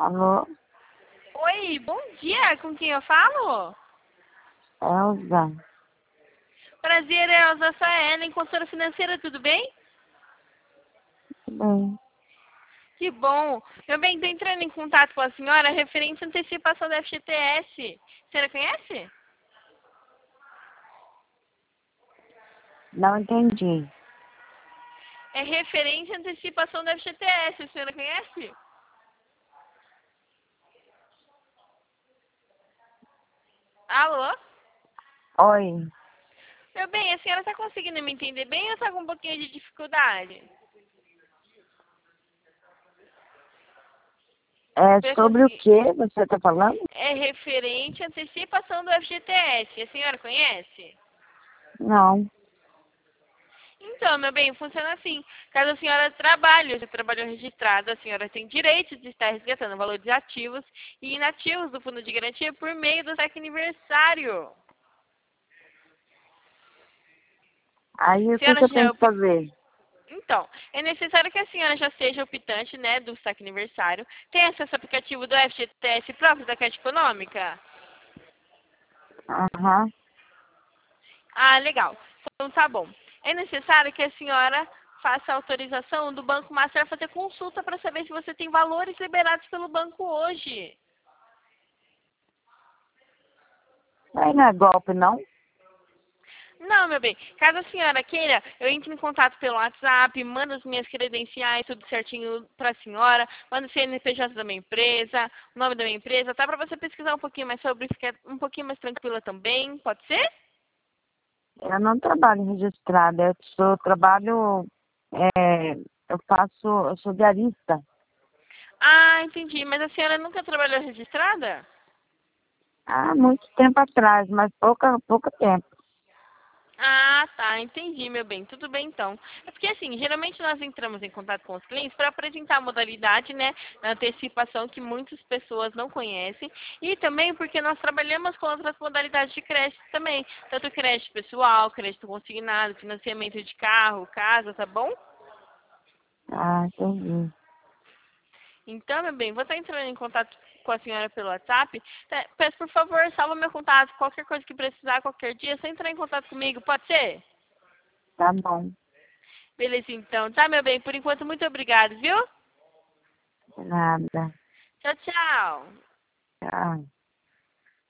Alô, Oi, bom dia, com quem eu falo? Elza? Prazer, Elza, sou a Ellen, consultora financeira, tudo bem? Bem, Que bom. Meu bem, estou entrando em contato com a senhora referente à antecipação da FGTS. A senhora conhece? não entendi. É referente à antecipação da FGTS, a senhora conhece? Alô? Oi, Meu bem, a senhora está conseguindo me entender bem ou está com um pouquinho de dificuldade? é Pra sobre o conseguir. que você está falando? É referente à antecipação do FGTS, a senhora conhece? Não, Então, meu bem, funciona assim. Caso a senhora trabalhe, ou já trabalhou registrado, a senhora tem direito de estar resgatando valores ativos e inativos do fundo de garantia por meio do saque aniversário. aí A o que senhora que eu já é tenho que fazer? Então, é necessário que a senhora já seja optante, né, do saque aniversário. Tem acesso ao aplicativo do FGTS próprio da Caixa Econômica? Aham, Ah, legal. Então tá bom. É necessário que a senhora faça a autorização do Banco Master a fazer consulta para saber se você tem valores liberados pelo banco hoje. aí não é golpe, não? Não, meu bem. Caso a senhora queira, eu entro em contato pelo WhatsApp, mando as minhas credenciais, tudo certinho para a senhora, mando o CNPJ da minha empresa, o nome da minha empresa, tá? Para você pesquisar um pouquinho mais sobre, ficar um pouquinho mais tranquila também, pode ser? Eu não trabalho registrada, trabalho, eu sou diarista Ah, entendi. Mas a senhora nunca trabalhou registrada? há muito tempo atrás, mas pouco tempo. Ah, tá, entendi, meu bem. Tudo bem, então. É porque, assim, geralmente nós entramos em contato com os clientes para apresentar a modalidade, né, na antecipação que muitas pessoas não conhecem e também porque nós trabalhamos com outras modalidades de crédito também, tanto crédito pessoal, crédito consignado, financiamento de carro, casa, tá bom? Ah, entendi. Então, meu bem, vou estar entrando em contato com a senhora pelo WhatsApp. Peço, por favor, salva meu contato. Qualquer coisa que precisar, qualquer dia, é só entrar em contato comigo, pode ser? Tá bom, Beleza, então. Tá, meu bem? Por enquanto, muito obrigado, viu? de nada. Tchau, tchau. Tchau.